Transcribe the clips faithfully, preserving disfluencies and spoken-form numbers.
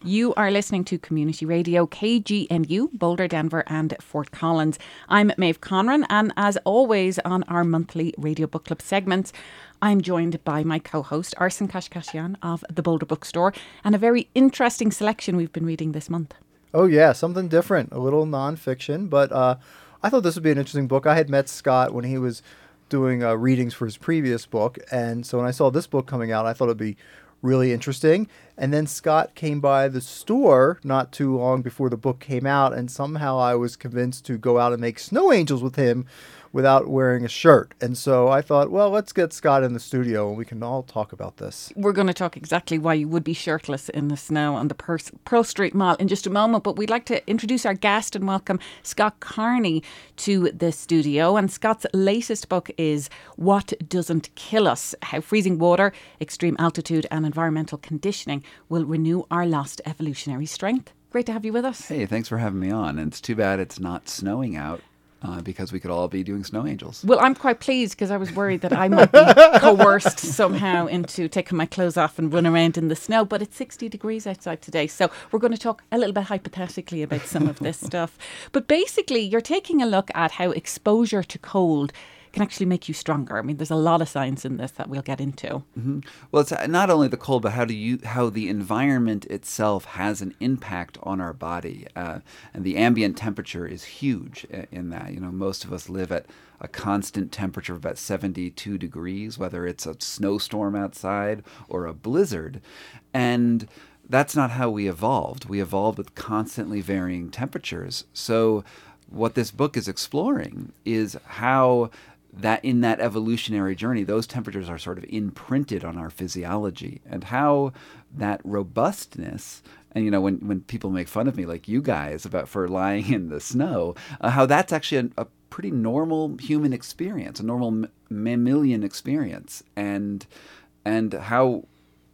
You are listening to Community Radio, K G N U, Boulder, Denver and Fort Collins. I'm Maeve Conran, and as always on our monthly Radio Book Club segments, I'm joined by my co-host Arsen Kashkashian of the Boulder Bookstore, and a very interesting selection we've been reading this month. Oh yeah, something different, a little nonfiction, but uh, I thought this would be an interesting book. I had met Scott when he was doing uh, readings for his previous book, and so when I saw this book coming out, I thought it'd be really interesting. And then Scott came by the store not too long before the book came out, and somehow I was convinced to go out and make snow angels with him without wearing a shirt. And so I thought, well, let's get Scott in the studio and we can all talk about this. We're going to talk exactly why you would be shirtless in the snow on the Pers- Pearl Street Mall in just a moment, but we'd like to introduce our guest and welcome Scott Carney to the studio. And Scott's latest book is What Doesn't Kill Us: How Freezing Water, Extreme Altitude and Environmental Conditioning Will Renew Our Lost Evolutionary Strength. Great to have you with us. Hey, thanks for having me on. And it's too bad it's not snowing out. Uh, because we could all be doing snow angels. Well, I'm quite pleased because I was worried that I might be coerced somehow into taking my clothes off and run around in the snow. But it's sixty degrees outside today. So we're going to talk a little bit hypothetically about some of this stuff. But basically, you're taking a look at how exposure to cold can actually make you stronger. I mean, there's a lot of science in this that we'll get into. Mm-hmm. Well, it's not only the cold, but how do you how the environment itself has an impact on our body, uh, and the ambient temperature is huge in that. You know, most of us live at a constant temperature of about seventy-two degrees, whether it's a snowstorm outside or a blizzard, and that's not how we evolved. We evolved with constantly varying temperatures. So, what this book is exploring is how that in that evolutionary journey, those temperatures are sort of imprinted on our physiology, and how that robustness, and you know, when, when people make fun of me, like you guys, about for lying in the snow, uh, how that's actually a, a pretty normal human experience, a normal m- mammalian experience, and and how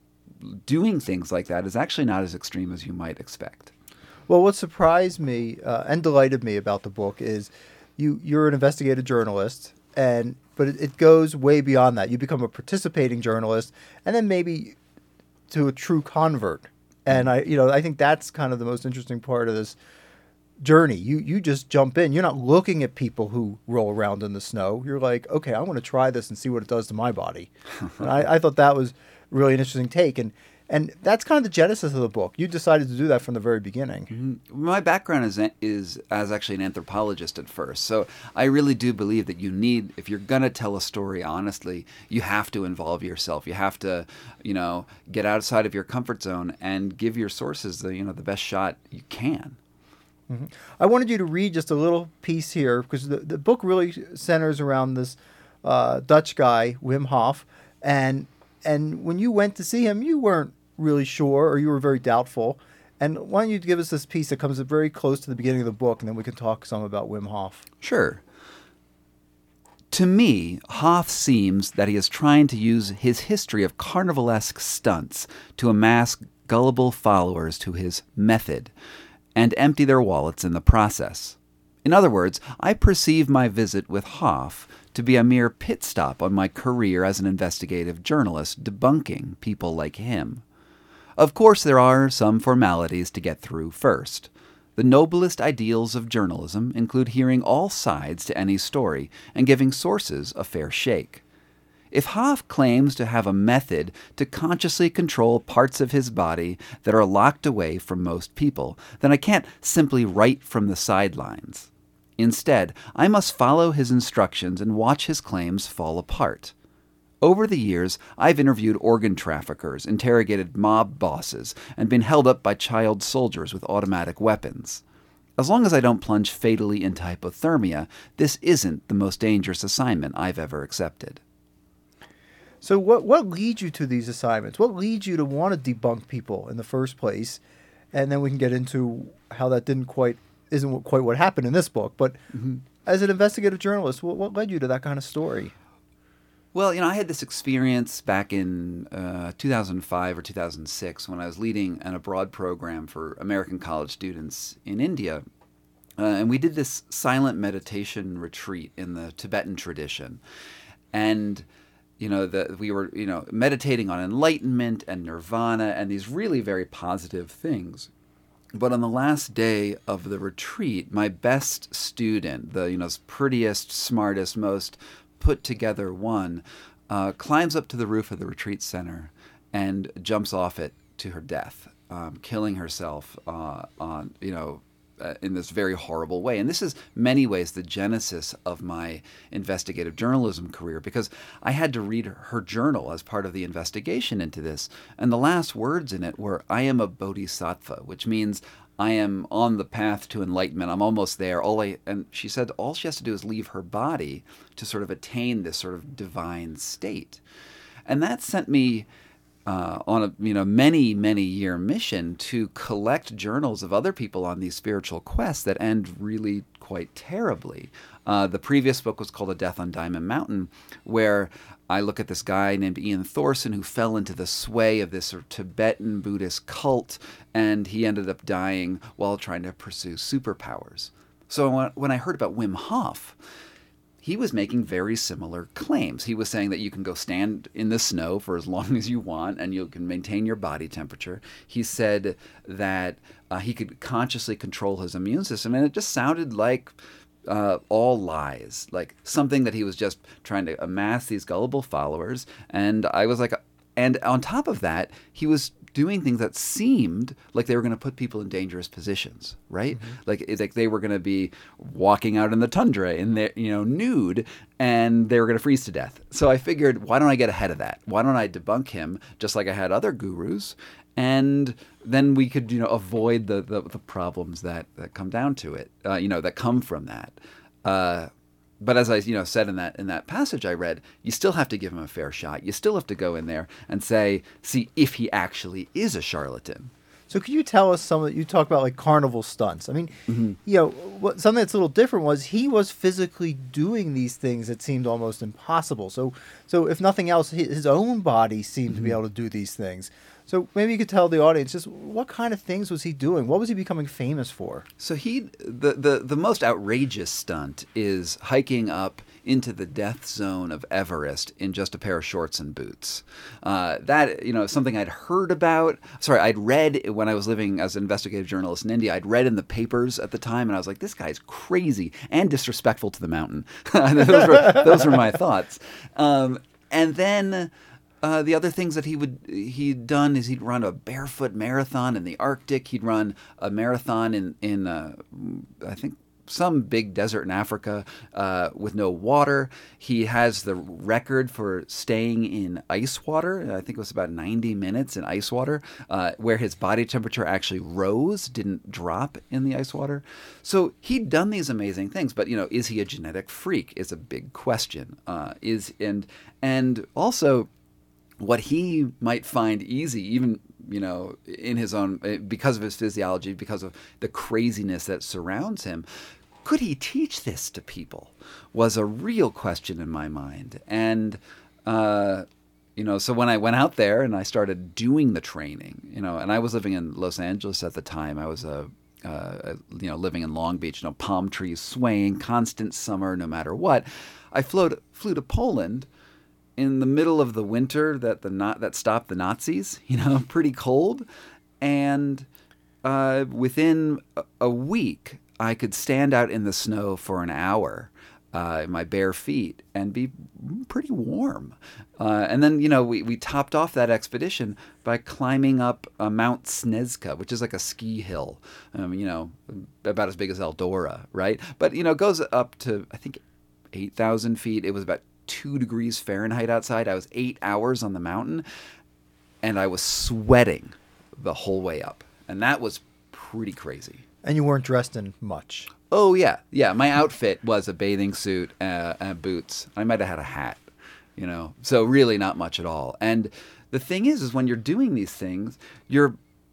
doing things like that is actually not as extreme as you might expect. Well, what surprised me uh, and delighted me about the book is you, you're an investigative journalist, and but it, it goes way beyond that. You become a participating journalist, and then maybe to a true convert. And I, you know, I think that's kind of the most interesting part of this journey. You you just jump in. You're not looking at people who roll around in the snow. You're like, okay, I want to try this and see what it does to my body. And I, I thought that was really an interesting take. And And that's kind of the genesis of the book. You decided to do that from the very beginning. Mm-hmm. My background is is as actually an anthropologist at first. So I really do believe that you need, if you're going to tell a story honestly, you have to involve yourself. You have to, you know, get outside of your comfort zone and give your sources the, you know, the best shot you can. Mm-hmm. I wanted you to read just a little piece here because the, the book really centers around this uh, Dutch guy, Wim Hof. And, and when you went to see him, you weren't really sure, or you were very doubtful. And why don't you give us this piece that comes very close to the beginning of the book, and then we can talk some about Wim Hof. Sure. To me, Hof seems that he is trying to use his history of carnivalesque stunts to amass gullible followers to his method and empty their wallets in the process. In other words, I perceive my visit with Hof to be a mere pit stop on my career as an investigative journalist debunking people like him. Of course, there are some formalities to get through first. The noblest ideals of journalism include hearing all sides to any story and giving sources a fair shake. If Hof claims to have a method to consciously control parts of his body that are locked away from most people, then I can't simply write from the sidelines. Instead, I must follow his instructions and watch his claims fall apart. Over the years, I've interviewed organ traffickers, interrogated mob bosses, and been held up by child soldiers with automatic weapons. As long as I don't plunge fatally into hypothermia, this isn't the most dangerous assignment I've ever accepted. So what what leads you to these assignments? What leads you to want to debunk people in the first place? And then we can get into how that didn't quite isn't quite what happened in this book. But mm-hmm. as an investigative journalist, what, what led you to that kind of story? Well, you know, I had this experience back in uh, two thousand five or two thousand six when I was leading an abroad program for American college students in India. Uh, and we did this silent meditation retreat in the Tibetan tradition. And you know, that we were, you know, meditating on enlightenment and nirvana and these really very positive things. But on the last day of the retreat, my best student, the, you know, prettiest, smartest, most put together one, uh, climbs up to the roof of the retreat center and jumps off it to her death, um, killing herself uh, on, you know, uh, in this very horrible way. And this is many ways the genesis of my investigative journalism career, because I had to read her journal as part of the investigation into this. And the last words in it were, "I am a bodhisattva," which means I am on the path to enlightenment. I'm almost there. All I, and she said all she has to do is leave her body to sort of attain this sort of divine state. And that sent me Uh, on a you know many many year mission to collect journals of other people on these spiritual quests that end really quite terribly. Uh, the previous book was called A Death on Diamond Mountain, where I look at this guy named Ian Thorson who fell into the sway of this sort of Tibetan Buddhist cult, and he ended up dying while trying to pursue superpowers. So when, when I heard about Wim Hof, he was making very similar claims. He was saying that you can go stand in the snow for as long as you want and you can maintain your body temperature. He said that uh, he could consciously control his immune system, and it just sounded like uh, all lies, like something that he was just trying to amass these gullible followers. And I was like, and on top of that, he was doing things that seemed like they were going to put people in dangerous positions, right? Mm-hmm. Like it's like they were going to be walking out in the tundra in their, you know, nude, and they were going to freeze to death. So I figured, why don't I get ahead of that? Why don't I debunk him just like I had other gurus? And then we could, you know, avoid the the, the problems that, that come down to it, uh, you know, that come from that. Uh, But as I, you know, said in that in that passage I read, you still have to give him a fair shot. You still have to go in there and say, see if he actually is a charlatan. So could you tell us some of, you talk about like carnival stunts. I mean, Mm-hmm. you know, what, something that's a little different was he was physically doing these things that seemed almost impossible. So, so if nothing else, his, his own body seemed mm-hmm. to be able to do these things. So maybe you could tell the audience just what kind of things was he doing? What was he becoming famous for? So he, the, the, the most outrageous stunt is hiking up into the death zone of Everest in just a pair of shorts and boots. Uh, that, you know, something I'd heard about. Sorry, I'd read when I was living as an investigative journalist in India. I'd read in the papers at the time, and I was like, this guy's crazy and disrespectful to the mountain. those, were, those were my thoughts. Um, and then... Uh, the other things that he would he'd done is he'd run a barefoot marathon in the Arctic. He'd run a marathon in in uh, I think some big desert in Africa uh, with no water. He has the record for staying in ice water. I think it was about ninety minutes in ice water, uh, where his body temperature actually rose, didn't drop in the ice water. So he'd done these amazing things. But you know, is he a genetic freak? Is a big question. Uh, is and and also. What he might find easy, even, you know, in his own, because of his physiology, because of the craziness that surrounds him, could he teach this to people? Was a real question in my mind. And, uh, you know, so when I went out there and I started doing the training, you know, and I was living in Los Angeles at the time. I was a Uh, you know, living in Long Beach, you know, palm trees swaying, constant summer, no matter what. I flowed, flew to Poland in the middle of the winter that the not that stopped the Nazis, you know, pretty cold, and uh, within a, a week, I could stand out in the snow for an hour uh, in my bare feet and be pretty warm. Uh, and then, you know, we, we topped off that expedition by climbing up uh, Mount Snezka, which is like a ski hill, um, you know, about as big as Eldora, right? But, you know, it goes up to, I think, eight thousand feet. It was about two degrees Fahrenheit outside. I was eight hours on the mountain, and I was sweating the whole way up. And that was pretty crazy. And you weren't dressed in much. Oh, yeah. Yeah, my outfit was a bathing suit uh, and boots. I might have had a hat, you know. So really not much at all. And the thing is, is when you're doing these things, you're,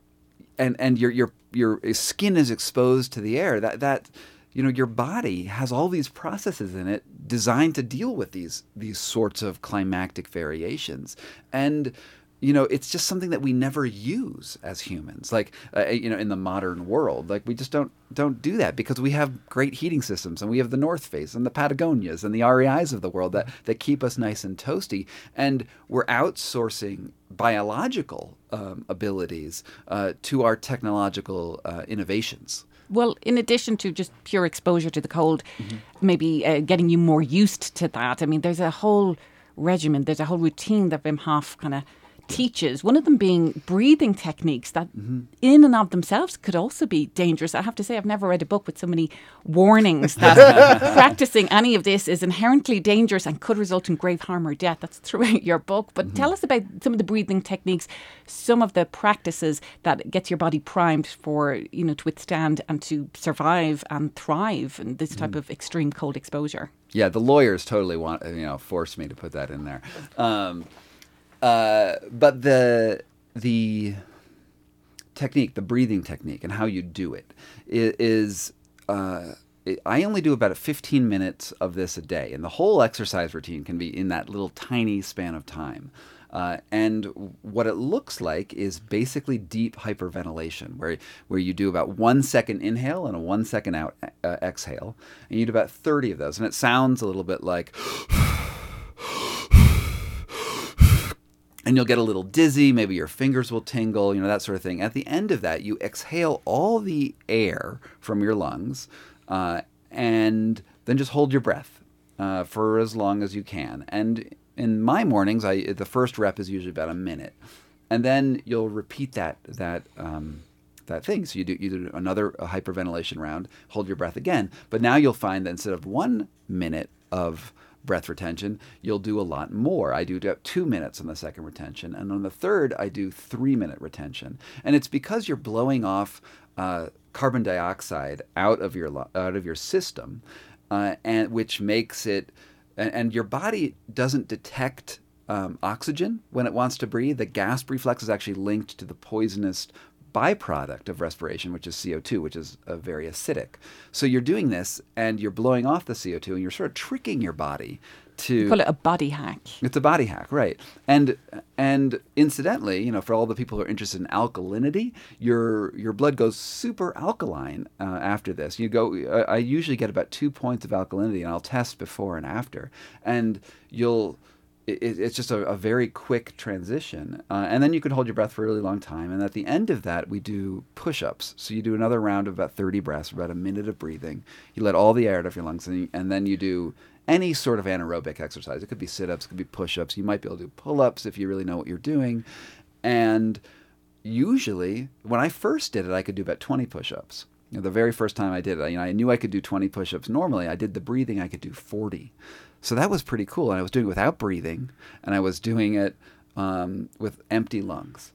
and, and your, your, your skin is exposed to the air. That, that, you know, your body has all these processes in it designed to deal with these these sorts of climactic variations. And, you know, it's just something that we never use as humans. Like, uh, you know, in the modern world, like we just don't don't do that because we have great heating systems, and we have the North Face and the Patagonias and the R E Is of the world that that keep us nice and toasty, and we're outsourcing biological um, abilities uh, to our technological uh, innovations. Well, in addition to just pure exposure to the cold, mm-hmm. maybe uh, getting you more used to that. I mean, there's a whole regimen, there's a whole routine that Wim Hof kind of teaches, one of them being breathing techniques that mm-hmm. in and of themselves could also be dangerous. I have to say, I've never read a book with so many warnings that practicing any of this is inherently dangerous and could result in grave harm or death. That's throughout your book. But mm-hmm. tell us about some of the breathing techniques, some of the practices that gets your body primed for, you know, to withstand and to survive and thrive in this type mm-hmm. of extreme cold exposure. Yeah, the lawyers totally want, you know, forced me to put that in there. Um, Uh, but the the technique, the breathing technique, and how you do it is, uh, it, I only do about fifteen minutes of this a day, and the whole exercise routine can be in that little tiny span of time. Uh, and what it looks like is basically deep hyperventilation, where where you do about one second inhale and a one second out uh, exhale, and you do about thirty of those, and it sounds a little bit like. And you'll get a little dizzy, maybe your fingers will tingle, you know, that sort of thing. At the end of that, you exhale all the air from your lungs uh, and then just hold your breath uh, for as long as you can. And in my mornings, I the first rep is usually about a minute. And then you'll repeat that that um, that thing. So you do, you do another hyperventilation round, hold your breath again. But now you'll find that instead of one minute of breath retention, you'll do a lot more. I do two minutes on the second retention, and on the third, I do three minute retention. And it's because you're blowing off uh, carbon dioxide out of your out of your system, uh, and which makes it, and, and your body doesn't detect um, oxygen when it wants to breathe. The gasp reflex is actually linked to the poisonous byproduct of respiration, which is C O two, which is uh, very acidic. So you're doing this and you're blowing off the C O two and you're sort of tricking your body to... You call it a body hack. It's a body hack, right. And and incidentally, you know, for all the people who are interested in alkalinity, your your blood goes super alkaline uh, after this. You go, I, I usually get about two points of alkalinity, and I'll test before and after. And you'll... It, it's just a, a very quick transition. Uh, and then you can hold your breath for a really long time. And at the end of that, we do push-ups. So you do another round of about thirty breaths, about a minute of breathing. You let all the air out of your lungs, and, you, and then you do any sort of anaerobic exercise. It could be sit-ups, it could be push-ups. You might be able to do pull-ups if you really know what you're doing. And usually, when I first did it, I could do about twenty push-ups. You know, the very first time I did it, you know, I knew I could do twenty push-ups normally. I did the breathing, I could do forty. So that was pretty cool. And I was doing it without breathing, and I was doing it um, with empty lungs.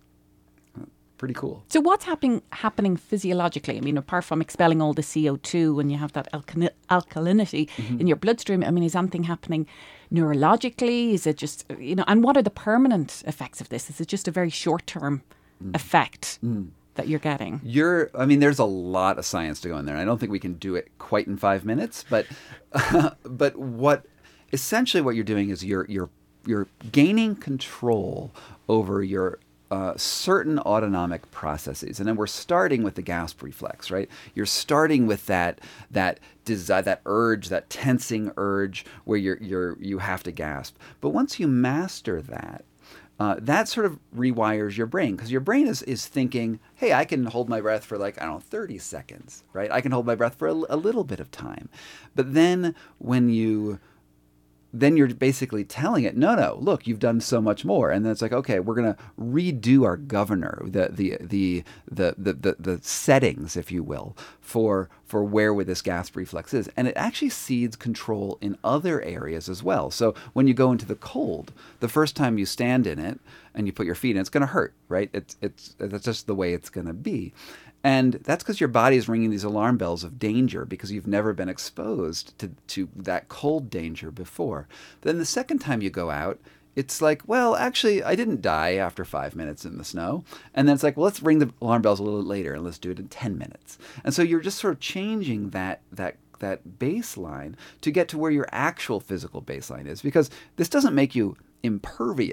Pretty cool. So what's happening happening physiologically? I mean, apart from expelling all the C O two when you have that alkali- alkalinity mm-hmm. in your bloodstream, I mean, is anything happening neurologically? Is it just, you know, and what are the permanent effects of this? Is it just a very short-term mm. effect? Mm. that you're getting? You're, I mean, there's a lot of science to go in there. I don't think we can do it quite in five minutes, but uh, but what essentially what you're doing is you're you're you're gaining control over your uh, certain autonomic processes, and then we're starting with the gasp reflex, right? You're starting with that that desire, that urge, that tensing urge where you're you're you have to gasp. But once you master that, Uh, that sort of rewires your brain, because your brain is, is thinking, hey, I can hold my breath for like, I don't know, thirty seconds, right? I can hold my breath for a, a little bit of time. But then when you, then you're basically telling it, no, no, look, you've done so much more. And then it's like, okay, we're going to redo our governor, the, the, the, the, the, the, the settings, if you will, for, for where where this gasp reflex is. And it actually cedes control in other areas as well. So when you go into the cold, the first time you stand in it and you put your feet in, it's going to hurt, right? It's, it's, that's just the way it's going to be. And that's because your body is ringing these alarm bells of danger because you've never been exposed to, to that cold danger before. Then the second time you go out, it's like, well, actually, I didn't die after five minutes in the snow. And then it's like, well, let's ring the alarm bells a little later and let's do it in ten minutes. And so you're just sort of changing that that that baseline to get to where your actual physical baseline is, because this doesn't make you impervious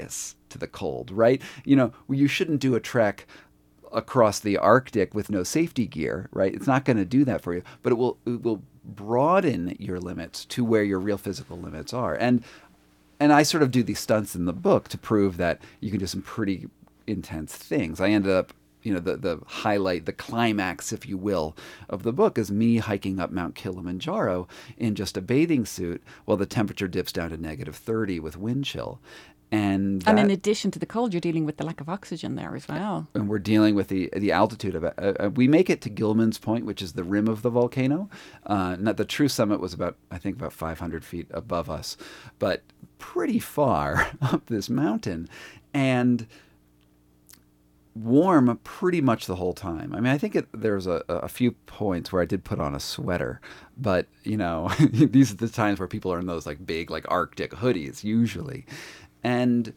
to the cold, right? You know, you shouldn't do a trek across the Arctic with no safety gear, right? It's not going to do that for you, but it will it will broaden your limits to where your real physical limits are. And and I sort of do these stunts in the book to prove that you can do some pretty intense things. I ended up, you know, the, the highlight, the climax, if you will, of the book is me hiking up Mount Kilimanjaro in just a bathing suit while the temperature dips down to negative thirty with wind chill. And, that, and in addition to the cold, you're dealing with the lack of oxygen there as well. And we're dealing with the the altitude of it. Uh, we make it to Gilman's Point, which is the rim of the volcano. Uh, not the true summit was about, I think, about five hundred feet above us, but pretty far up this mountain, and warm pretty much the whole time. I mean, I think it, there's a, a few points where I did put on a sweater, but you know, these are the times where people are in those like big like Arctic hoodies usually. And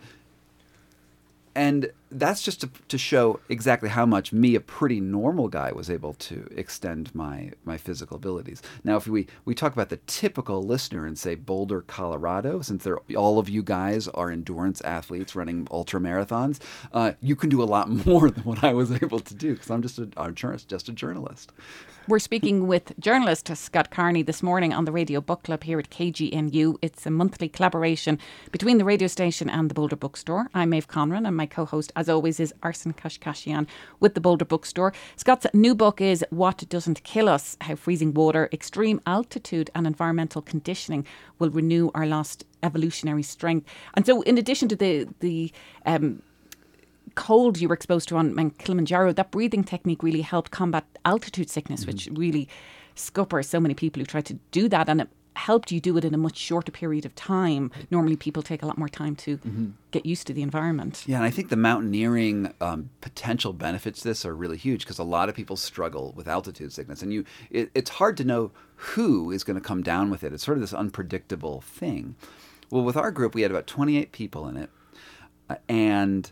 and that's just to, to show exactly how much me, a pretty normal guy, was able to extend my, my physical abilities. Now, if we, we talk about the typical listener in, say, Boulder, Colorado, since they're, all of you guys are endurance athletes running ultra marathons, uh, you can do a lot more than what I was able to do because I'm just a, I'm just a journalist. We're speaking with journalist Scott Carney this morning on the Radio Book Club here at K G N U. It's a monthly collaboration between the radio station and the Boulder Bookstore. I'm Maeve Conran, and my co-host, as always, is Arsen Kashkashian with the Boulder Bookstore. Scott's new book is What Doesn't Kill Us: How Freezing Water, Extreme Altitude and Environmental Conditioning Will Renew Our Lost Evolutionary Strength. And so in addition to the... the um, cold you were exposed to on Mount Kilimanjaro, that breathing technique really helped combat altitude sickness, mm-hmm. which really scuppers so many people who try to do that, and it helped you do it in a much shorter period of time. Normally people take a lot more time to mm-hmm. get used to the environment. Yeah, and I think the mountaineering um, potential benefits to this are really huge because a lot of people struggle with altitude sickness, and you it, it's hard to know who is going to come down with it. It's sort of this unpredictable thing. Well, with our group, we had about twenty-eight people in it, uh, and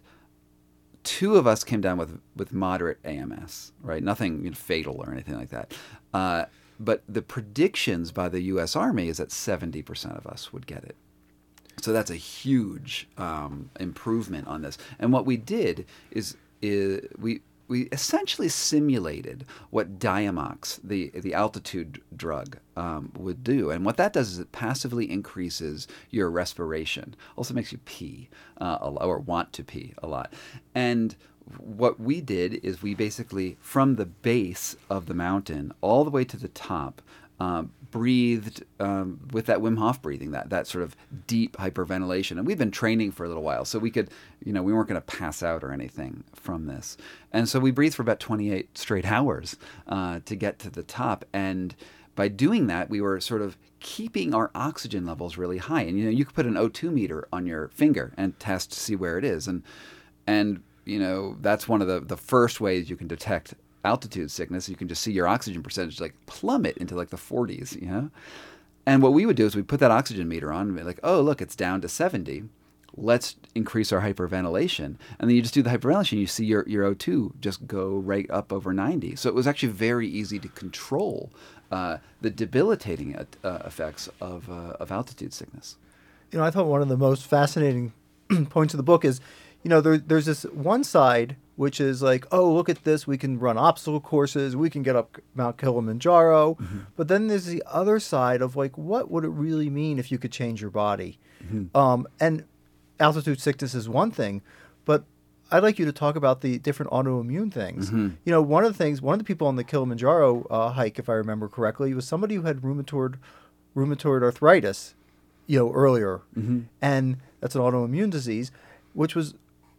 two of us came down with with moderate A M S, right? Nothing you know, fatal or anything like that. Uh, but the predictions by the U S Army is that seventy percent of us would get it. So that's a huge um, improvement on this. And what we did is, is we we essentially simulated what Diamox, the the altitude drug, um, would do. And what that does is it passively increases your respiration. Also makes you pee, uh, a lot, or want to pee a lot. And what we did is we basically, from the base of the mountain all the way to the top, um, breathed um, with that Wim Hof breathing, that that sort of deep hyperventilation. And we've been training for a little while, so we could, you know, we weren't going to pass out or anything from this. And so we breathed for about twenty-eight straight hours uh, to get to the top. And by doing that, we were sort of keeping our oxygen levels really high. And, you know, you could put an O two meter on your finger and test to see where it is. And, and you know, that's one of the, the first ways you can detect altitude sickness. You can just see your oxygen percentage like plummet into like the forties, you know? And what we would do is we put that oxygen meter on and be like, oh, look, it's down to seventy. Let's increase our hyperventilation. And then you just do the hyperventilation. You see your, your O two just go right up over ninety. So it was actually very easy to control uh, the debilitating uh, effects of, uh, of altitude sickness. You know, I thought one of the most fascinating points of the book is, you know, there, there's this one side which is like, oh, look at this. We can run obstacle courses. We can get up Mount Kilimanjaro. Mm-hmm. But then there's the other side of like, what would it really mean if you could change your body? Mm-hmm. Um, and altitude sickness is one thing, but I'd like you to talk about the different autoimmune things. Mm-hmm. You know, one of the things, one of the people on the Kilimanjaro uh, hike, if I remember correctly, was somebody who had rheumatoid, rheumatoid arthritis, you know, earlier. Mm-hmm. And that's an autoimmune disease, which was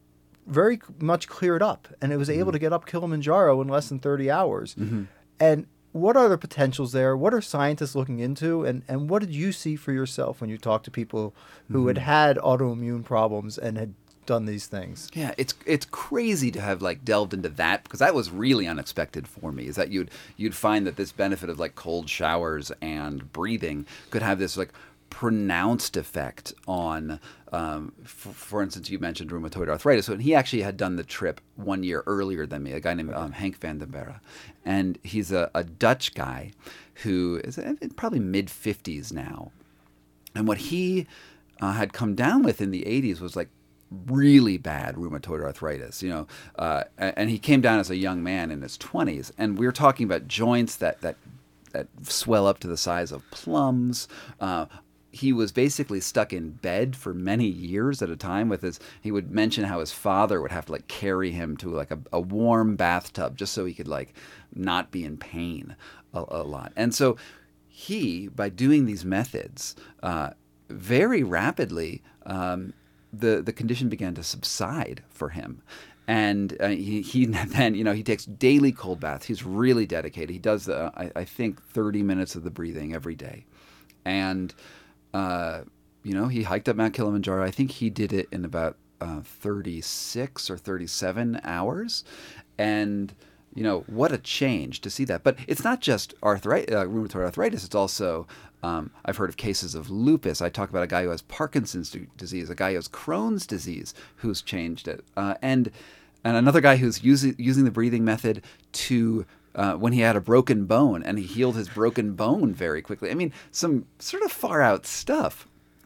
very much cleared up, and it was able mm-hmm. to get up Kilimanjaro in less than thirty hours. Mm-hmm. And what are the potentials there? What are scientists looking into? And, and what did you see for yourself when you talked to people who mm-hmm. had had autoimmune problems and had done these things? Yeah, it's it's crazy to have like delved into that, because that was really unexpected for me, is that you'd you'd find that this benefit of like cold showers and breathing could have this like pronounced effect on, um, for, for instance, you mentioned rheumatoid arthritis. So he actually had done the trip one year earlier than me, a guy named um, Henk van den Berre. And he's a, a Dutch guy who is probably mid fifties now. And what he uh, had come down with in the eighties was like really bad rheumatoid arthritis, you know, uh, and he came down as a young man in his twenties, and we were talking about joints that that that swell up to the size of plums. Uh, he was basically stuck in bed for many years at a time with his. He would mention how his father would have to like carry him to like a, a warm bathtub just so he could like not be in pain a, a lot. And so he, by doing these methods, uh, very rapidly. Um, the the condition began to subside for him. And uh, he, he then, you know, he takes daily cold baths. He's really dedicated. He does, uh, I, I think, thirty minutes of the breathing every day. And, uh, you know, he hiked up Mount Kilimanjaro. I think he did it in about uh, thirty-six or thirty-seven hours. And, you know, what a change to see that. But it's not just arthritis, uh, rheumatoid arthritis. It's also... Um, I've heard of cases of lupus. I talk about a guy who has Parkinson's disease, a guy who has Crohn's disease who's changed it, uh, and and another guy who's using using the breathing method to uh, when he had a broken bone and he healed his broken bone very quickly. I mean, some sort of far out stuff.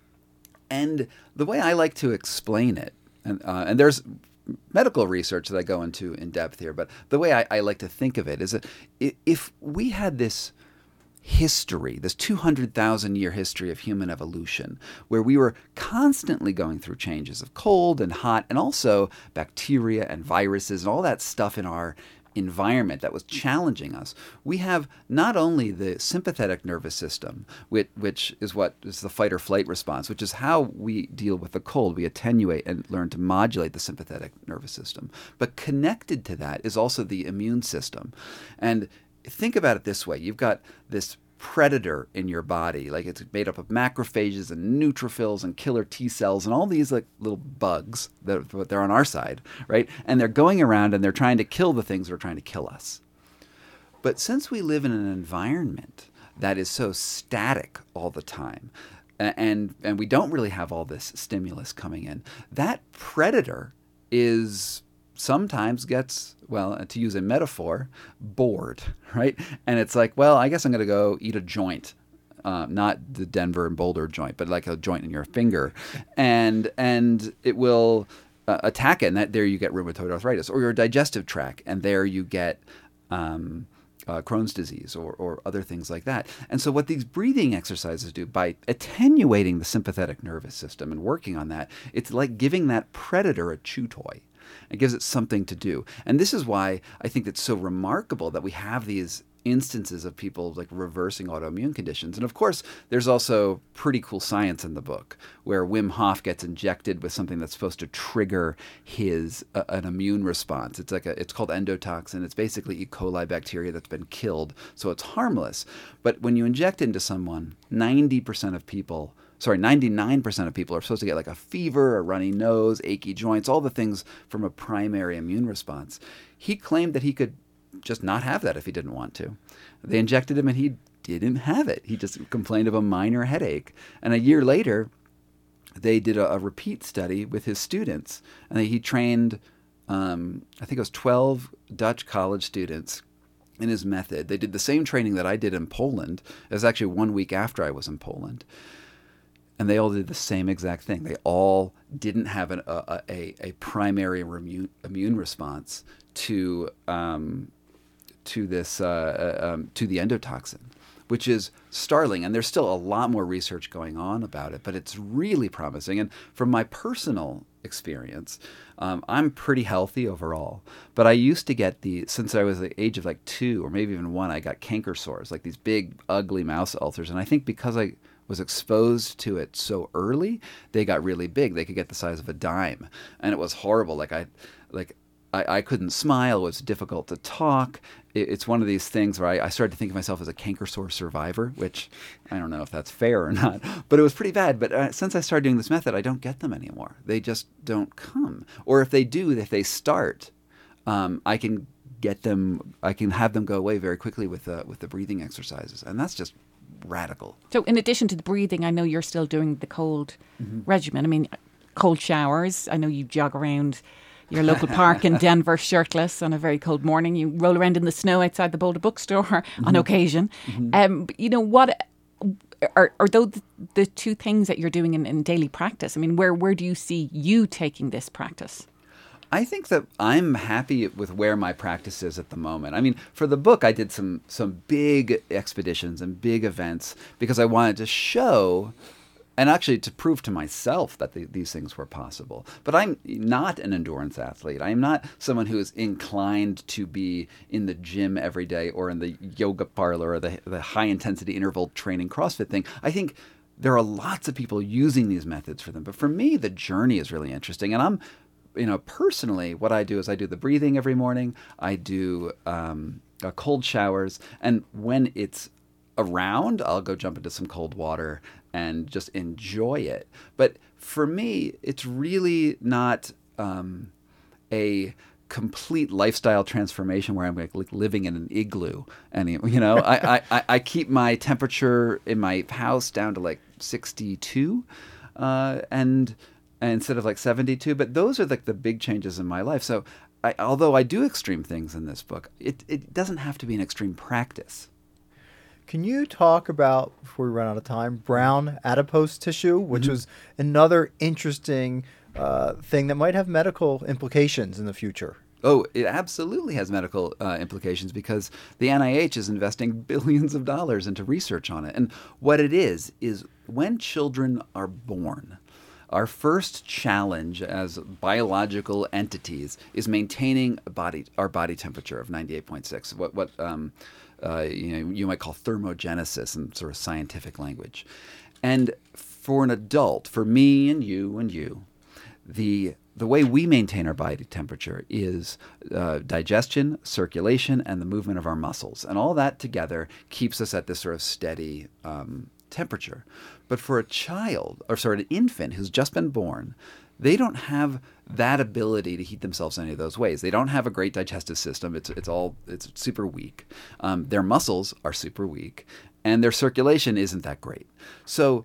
And the way I like to explain it, and uh, and there's medical research that I go into in depth here, but the way I, I like to think of it is that if we had this history, this two hundred thousand year history of human evolution, where we were constantly going through changes of cold and hot, and also bacteria and viruses and all that stuff in our environment that was challenging us. We have not only the sympathetic nervous system, which, which is what is the fight or flight response, which is how we deal with the cold. We attenuate and learn to modulate the sympathetic nervous system. But connected to that is also the immune system. And think about it this way. You've got this predator in your body, like it's made up of macrophages and neutrophils and killer T cells and all these like little bugs that they're on our side, right? And they're going around and they're trying to kill the things that are trying to kill us. But since we live in an environment that is so static all the time, and and we don't really have all this stimulus coming in, that predator is sometimes gets, well, to use a metaphor, bored, right? And it's like, well, I guess I'm going to go eat a joint, uh, not the Denver and Boulder joint, but like a joint in your finger, and and it will uh, attack it, and that there you get rheumatoid arthritis, or your digestive tract, and there you get um, uh, Crohn's disease or or other things like that. And so what these breathing exercises do, by attenuating the sympathetic nervous system and working on that, it's like giving that predator a chew toy. It gives it something to do. And this is why I think it's so remarkable that we have these instances of people like reversing autoimmune conditions. And of course, there's also pretty cool science in the book where Wim Hof gets injected with something that's supposed to trigger his uh, an immune response. It's like a, it's called endotoxin. It's basically E. coli bacteria that's been killed, so it's harmless. But when you inject into someone, ninety percent of people Sorry, ninety-nine percent of people are supposed to get like a fever, a runny nose, achy joints, all the things from a primary immune response. He claimed that he could just not have that if he didn't want to. They injected him and he didn't have it. He just complained of a minor headache. And a year later, they did a, a repeat study with his students. And he trained, um, I think it was twelve Dutch college students in his method. They did the same training that I did in Poland. It was actually one week after I was in Poland. And they all did the same exact thing. They all didn't have an, a, a, a primary immune, immune response to um, to this uh, um, to the endotoxin, which is startling. And there's still a lot more research going on about it, but it's really promising. And from my personal experience, um, I'm pretty healthy overall. But I used to get the since I was the age of like two or maybe even one, I got canker sores, like these big, ugly mouse ulcers. And I think because I was exposed to it so early, they got really big. They could get the size of a dime, and it was horrible. Like I, like I, I couldn't smile. It was difficult to talk. It, it's one of these things where I, I started to think of myself as a canker sore survivor, which I don't know if that's fair or not, but it was pretty bad. But uh, since I started doing this method, I don't get them anymore. They just don't come. Or if they do, if they start, um, I can get them. I can have them go away very quickly with uh, with the breathing exercises, and that's just radical. So in addition to the breathing, I know you're still doing the cold mm-hmm. regimen. I mean, cold showers. I know you jog around your local park in Denver shirtless on a very cold morning. You roll around in the snow outside the Boulder bookstore mm-hmm. on occasion. Mm-hmm. Um, you know, what are, are those the two things that you're doing in, in daily practice? I mean, where, where do you see you taking this practice? I think that I'm happy with where my practice is at the moment. I mean, for the book, I did some some big expeditions and big events because I wanted to show, and actually to prove to myself that the, these things were possible. But I'm not an endurance athlete. I am not someone who is inclined to be in the gym every day or in the yoga parlor or the, the high-intensity interval training CrossFit thing. I think there are lots of people using these methods for them. But for me, the journey is really interesting. And I'm You know, personally, what I do is I do the breathing every morning. I do um, uh, cold showers. And when it's around, I'll go jump into some cold water and just enjoy it. But for me, it's really not um, a complete lifestyle transformation where I'm like living in an igloo. And, you know, I, I, I keep my temperature in my house down to like sixty-two. Uh, and... instead of like seventy-two. But those are like the big changes in my life. So I, although I do extreme things in this book, it, it doesn't have to be an extreme practice. Can you talk about, before we run out of time, brown adipose tissue, which Mm-hmm. was another interesting uh, thing that might have medical implications in the future? Oh, it absolutely has medical uh, implications because the N I H is investing billions of dollars into research on it. And what it is, is when children are born, our first challenge as biological entities is maintaining a body, our body temperature of ninety-eight point six, what, what um, uh, you know, you might call thermogenesis in sort of scientific language. And for an adult, for me and you and you, the the way we maintain our body temperature is uh, digestion, circulation, and the movement of our muscles. And all that together keeps us at this sort of steady um, temperature. But for a child, or sorry, an infant who's just been born, they don't have that ability to heat themselves in any of those ways. They don't have a great digestive system. It's it's all it's super weak. Um, their muscles are super weak, and their circulation isn't that great. So,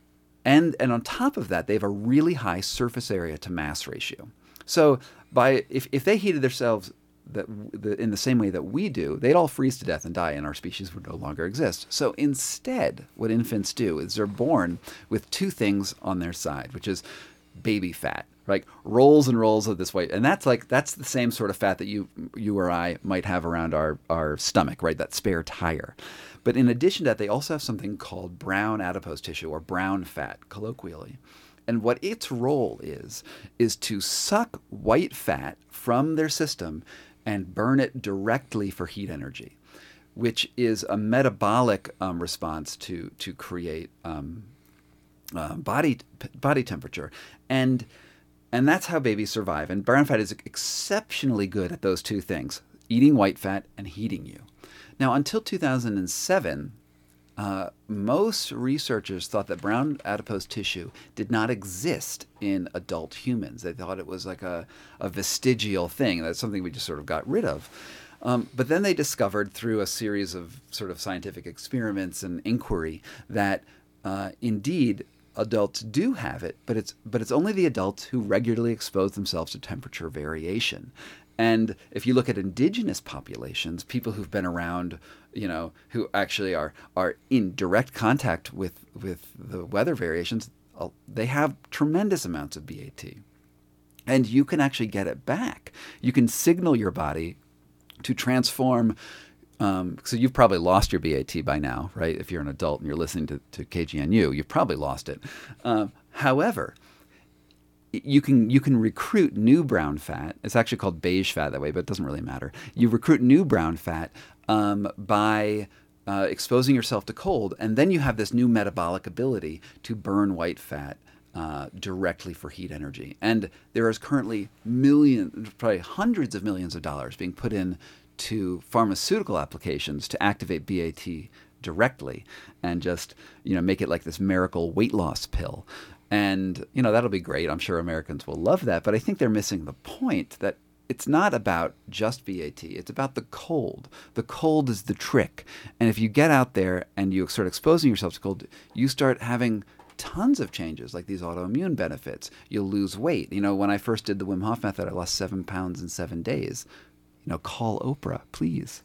and and on top of that, they have a really high surface area to mass ratio. So, by if if they heated themselves that the, in the same way that we do, they'd all freeze to death and die, and our species would no longer exist. So instead, what infants do is they're born with two things on their side, which is baby fat, like rolls and rolls of this weight, and that's like that's the same sort of fat that you you or I might have around our our stomach, right? That spare tire. But in addition to that, they also have something called brown adipose tissue, or brown fat, colloquially. And what its role is, is to suck white fat from their system and burn it directly for heat energy, which is a metabolic um, response to to create um, uh, body body temperature, and and that's how babies survive. And brown fat is exceptionally good at those two things: eating white fat and heating you. Now, until two thousand seven, uh, most researchers thought that brown adipose tissue did not exist in adult humans. They thought it was like a, a vestigial thing. That's something we just sort of got rid of. Um, but then they discovered through a series of sort of scientific experiments and inquiry that uh, indeed adults do have it, but it's but it's only the adults who regularly expose themselves to temperature variation. And if you look at indigenous populations, people who've been around, you know, who actually are are in direct contact with, with the weather variations, they have tremendous amounts of B A T. And you can actually get it back. You can signal your body to transform. Um, so you've probably lost your B A T by now, right? If you're an adult and you're listening to, to K G N U, you've probably lost it. Um, however, You can you can recruit new brown fat. It's actually called beige fat that way, but it doesn't really matter. You recruit new brown fat um, by uh, exposing yourself to cold, and then you have this new metabolic ability to burn white fat uh, directly for heat energy. And there is currently millions, probably hundreds of millions of dollars being put in to pharmaceutical applications to activate B A T directly and just, you know, make it like this miracle weight loss pill. And, you know, that'll be great. I'm sure Americans will love that. But I think they're missing the point that it's not about just B A T. It's about the cold. The cold is the trick. And if you get out there and you start exposing yourself to cold, you start having tons of changes, like these autoimmune benefits. You'll lose weight. You know, when I first did the Wim Hof method, I lost seven pounds in seven days. you know, call Oprah, please.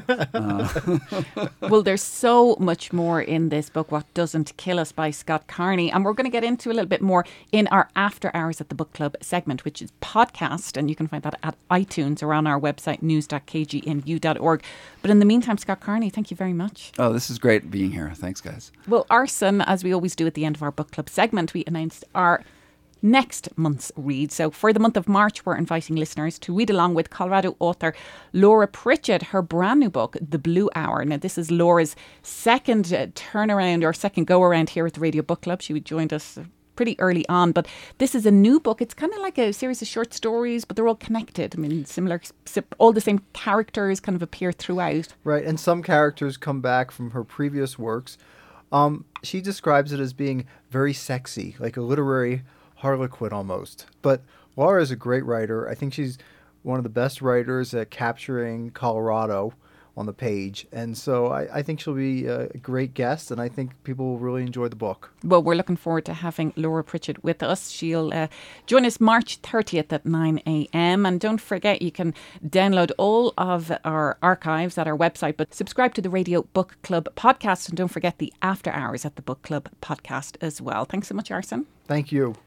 Well, there's so much more in this book, What Doesn't Kill Us by Scott Carney. And we're going to get into a little bit more in our After Hours at the Book Club segment, which is podcast. And you can find that at iTunes or on our website, news dot k g n u dot org. But in the meantime, Scott Carney, thank you very much. Oh, this is great being here. Thanks, guys. Well, Arson, as we always do at the end of our book club segment, we announced our next month's read. So for the month of March, we're inviting listeners to read along with Colorado author Laura Pritchett, her brand new book, The Blue Hour. Now, this is Laura's second uh, turnaround or second go around here at the Radio Book Club. She joined us pretty early on, but this is a new book. It's kind of like a series of short stories, but they're all connected. I mean, similar, all the same characters kind of appear throughout. Right, and some characters come back from her previous works. Um, she describes it as being very sexy, like a literary harlequin almost. But Laura is a great writer. I think she's one of the best writers at capturing Colorado on the page. And so I, I think she'll be a great guest, and I think people will really enjoy the book. Well, we're looking forward to having Laura Pritchett with us. She'll uh, join us March thirtieth at nine a.m. And don't forget, you can download all of our archives at our website, but subscribe to the Radio Book Club podcast. And don't forget the After Hours at the Book Club podcast as well. Thanks so much, Arson. Thank you.